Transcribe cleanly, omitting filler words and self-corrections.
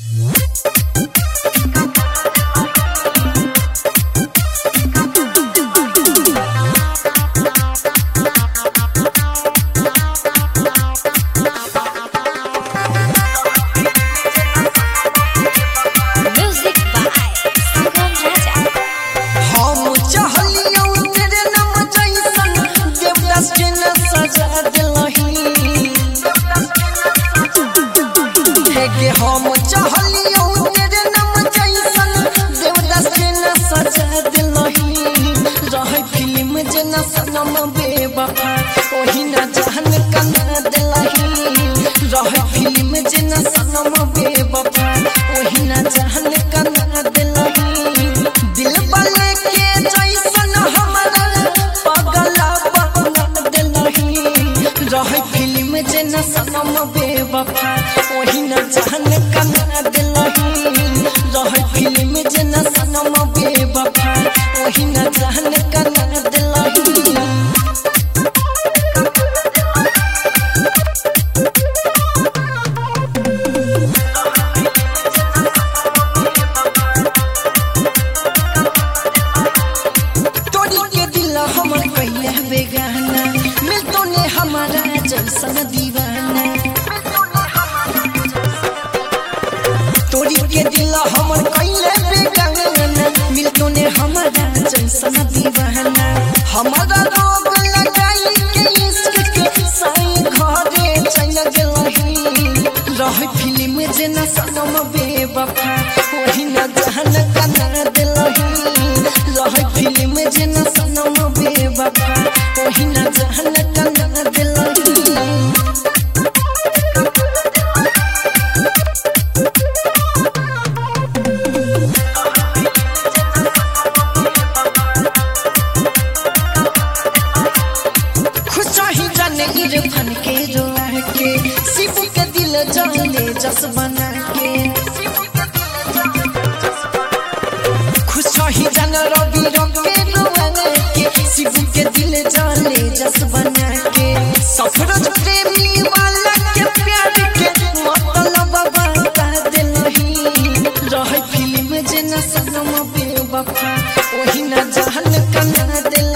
के हम चाहलियो तेरे नाम जैसन देवदास के न सजा दिलही रहे फिल्म जना सनम बेवफा ओही न जहन कना दिलही रहे फिल्म जना सनम बेवफा ओही न जहन कना दिलही दिल वाले के जैसन हमरा पगला बना दिलही रहे फिल्म जना सनम बेवफा ओही न जहन कना दिलही रहे फिल्म जना सनम बेवफा ओही न जहन कना दिलही तोड़ी के दिल हमर पहले बेगाना मिल तो ने हमारा जैसन दीवाना तोड़ी के दिल हमर पहले बेगाना मिल तो ने हमारा जैसन दीवाना हमारा रोग लगाई के इश्क के साई घरे चल गेलही रहे फिल्म जना सनम बेवफा ओही न जहन कना दिलही रहे फिल्म जना सनम बेवफा ओही न जहन कना दिलही खुशी जाने इरफान के रोआ के शिव के दिल जाने जस बना के खुशी जाने रवि के रोआ के शिव के दिल जाने जस बना के सफरोज प्रेमी वाला के प्यार के मतलब बता दिलही रहे फिल्म जना सनम बेवफा ओही न जहन कना दिल